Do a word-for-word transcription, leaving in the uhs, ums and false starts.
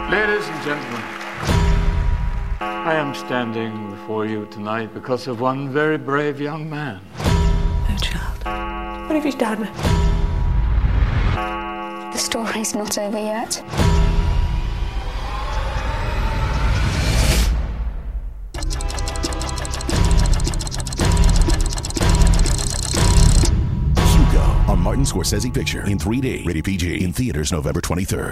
Ladies and gentlemen, I am standing before you tonight because of one very brave young man. No, child. What have you done? The story's not over yet. Hugo, a Martin Scorsese picture in three D. Rated P G. In theaters November twenty-third.